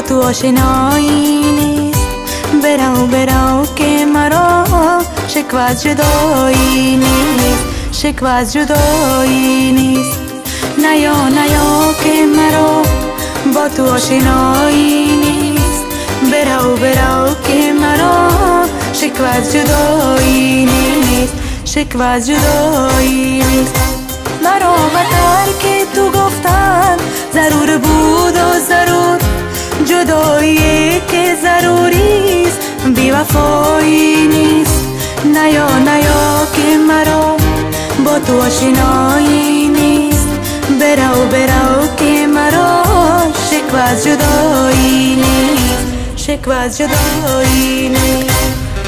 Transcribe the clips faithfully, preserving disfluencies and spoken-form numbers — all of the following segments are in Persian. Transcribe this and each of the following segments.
تو آشنایی نیست. برو برو که مرا شکوه از جدایی نیست، شکوه از جدایی نیست. نیا نیا که مرا با تو آشنایی نیست. برو برو که مرا شکوه از جدایی نیست، شکوه از جدایی نیست. مرا بتر که تو گفتن ضرور بود و ضرور، جدایی که ضروریست بی وفایی نیست. نیا نیا که مرا با تو آشنایی نیست. برو برو که مرا شکوه از جدایی نیست، شکوه از جدایی نیست.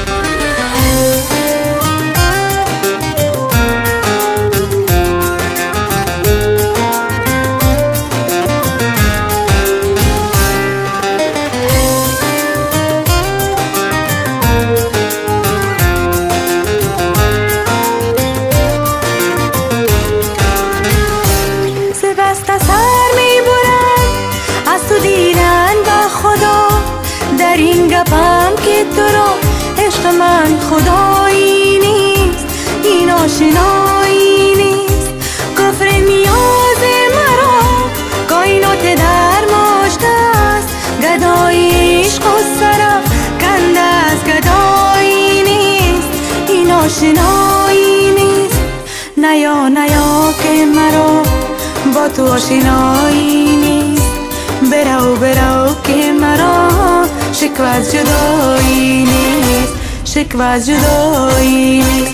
در این گپم که تو را عشق من خدایی نیست، این آشنایی نیست. کفر نیاز مرا کائنات در مشته است، گدای عشق و سرم کنده از گدایی نیست، این آشنایی نیست. نیا نیا که مرا با تو آشنایی نیست. برو برو که مرا شکوه از جدایی نیست، شکوه از جدایی نیست.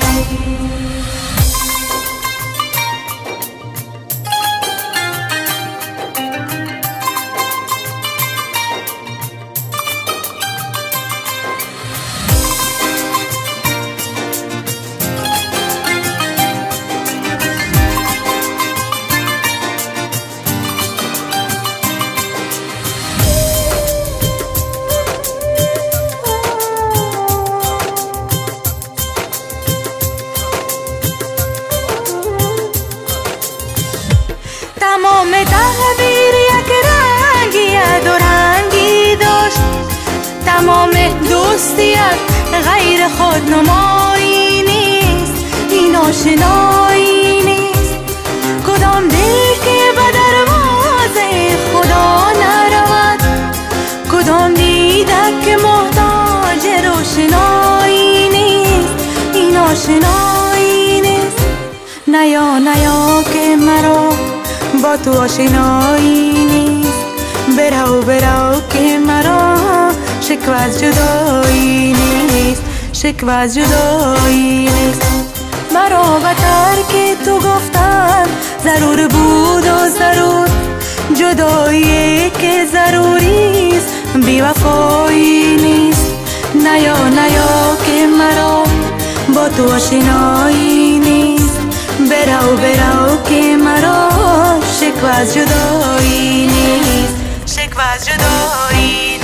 تمام تحبیر یک رنگی دو رنگی داشت، تمام دوستیت غیر خود نمایی نیست، این آشنایی نیست. کدام دل که به دروازه خدا نرود، کدام دیده که محتاج روشنایی نیست، این آشنایی نیست. نیا نیا که مرا با تو آشنایی نیست. برو برو که مرا شکوه از جدایی نیست، شکوه از جدایی نیست. مرا بتر که تو گفتن ضرور بود و ضرور، جدایی که ضروریست بی وفایی نیست. نیا نیا که مرا با تو آشنایی نیست. برو برو که مرا شکوه از جدایی نیست، شکوه از جدایی نیست.